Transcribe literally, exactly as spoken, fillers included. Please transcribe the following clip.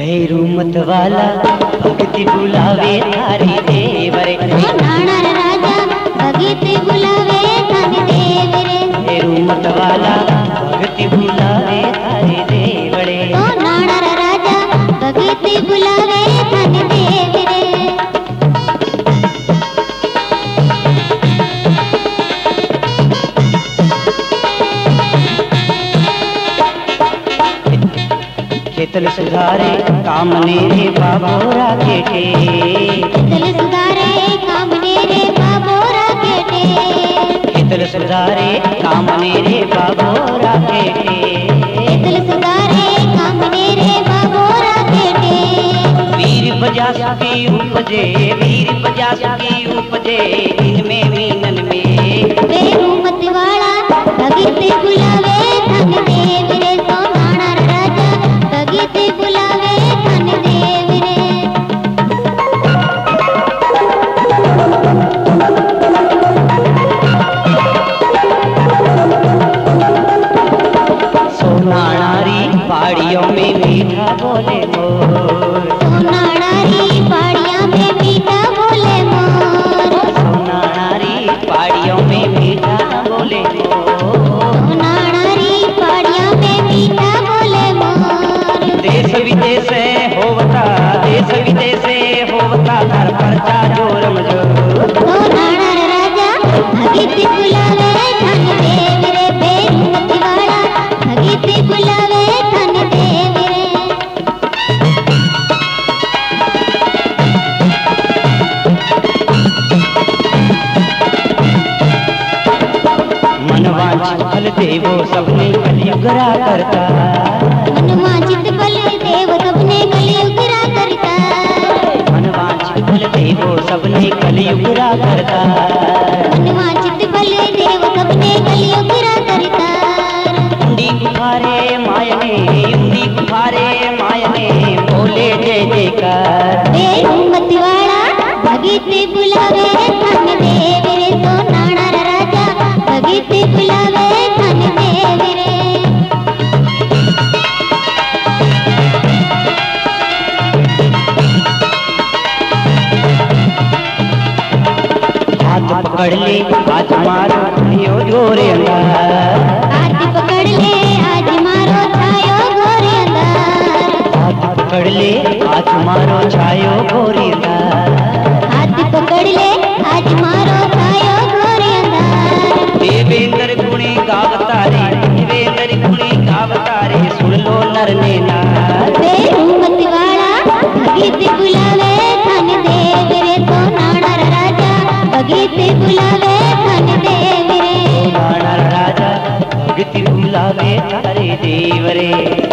भैरू मत वाला भक्ति बुलावे थारे देवरे। नाना राजा भक्ति बुलावे थारे देवरे। भैरू मत वाला भक्ति बुलावे थारे देवरे। नाना राजा भक्ति बुलावे थारे देवरे। खेतल सुधारे कामने रे बाबोरा केटे। खेतल सुधारे कामने रे बाबोरा केटे। खेतल सुधारे कामने रे बाबोरा केटे। खेतल सुधारे कामने रे बाबोरा केटे। वीर बजा की उपजे वीर बजा की उपजे इनमें मीनन में। भैरू मत वाला भक्ति बुलावे धन देवरे। भक्ति बुलावे धन देवरे। सोना नारी पहाड़ियों में मीठा बोले मोर। सोना नारी पहाड़ियों में मीठा बोले मोर। सोना नारी पहाड़ियों में मीठा बोले मोर। सोना नारी पहाड़ियों में मीठा बोले मोर। देश विदेश होवता देश विदेश होवता घर परचा जोर मजो। तो नाना राजा भक्ति बुलावे धन देवरे। भैरू मत वाला भक्ति बुलावे धन देवरे। मनवांचित फल देवो सबने कलयुगरा करता। मनवांचित फल देव सबने कलयुगरा करता। मनवांचित फल देवो सबने कलयुगरा करता। मनवांचित फल देव सबने कलयुगरा करता। उंडी कुठारे मायने उंडी कुठारे मायने बोले जय जयकार। भैरू मत वाला भक्ति बुलावे धन देवरे। तो नाना राजा भक्ति बुलावे धन देवरे। हाथ पकड़ ले आज मारो छायो गोरे अंगार। हाथ पकड़ ले आज मारो छायो गोरे अंगार। हाथ पकड़ ले आज मारो छायो गोरे अंगार। हाथ पकड़ ले आज मारो छायो गोरे अंगार। देवेंद्र गुणी गावतारे देवेंद्र गुणी गावतारे सुन लो नर ने नार। भैरू मत वाला भक्ति बुलावे धन देवरे। तो नाना राजा भक्ति बुलावे धन देवरे। नाना राजा भक्ति बुलावे थारे देवरे।